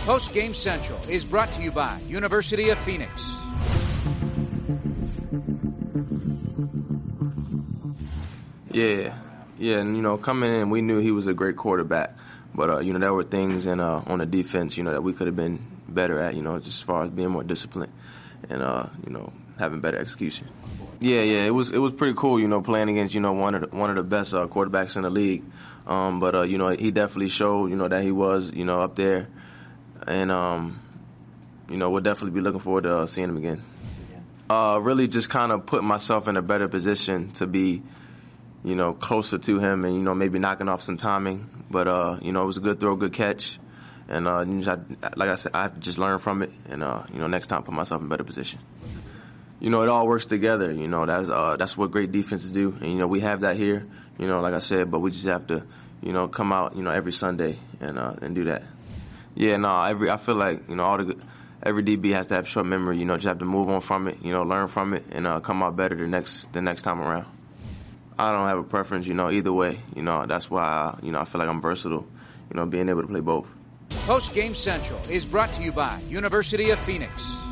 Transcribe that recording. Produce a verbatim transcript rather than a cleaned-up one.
Post Game Central is brought to you by University of Phoenix. Yeah, yeah, and you know, coming in, we knew he was a great quarterback, but uh, you know, there were things in uh, on the defense, you know, that we could have been better at, you know, just as far as being more disciplined and uh, you know, having better execution. Yeah, yeah, it was it was pretty cool, you know, playing against, you know, one of the, one of the best uh, quarterbacks in the league. Um, but uh, you know, he definitely showed, you know, that he was, you know, up there, and um, you know, we'll definitely be looking forward to uh, seeing him again. Uh, really, just kind of put myself in a better position to be, you know, closer to him, and you know, maybe knocking off some timing. But uh, you know, it was a good throw, good catch, and uh, you just, like I said, I have to just learn from it, and uh, you know, next time put myself in a better position. You know, it all works together. You know, that's uh, that's what great defenses do, and you know, we have that here. You know, like I said, but we just have to, you know, come out, you know, every Sunday and uh, and do that. Yeah, no, every I feel like, you know, all the good, every D B has to have short memory. You know, just have to move on from it. You know, learn from it, and uh, come out better the next the next time around. I don't have a preference, you know, either way. You know, that's why, you know, I feel like I'm versatile, you know, being able to play both. Post Game Central is brought to you by University of Phoenix.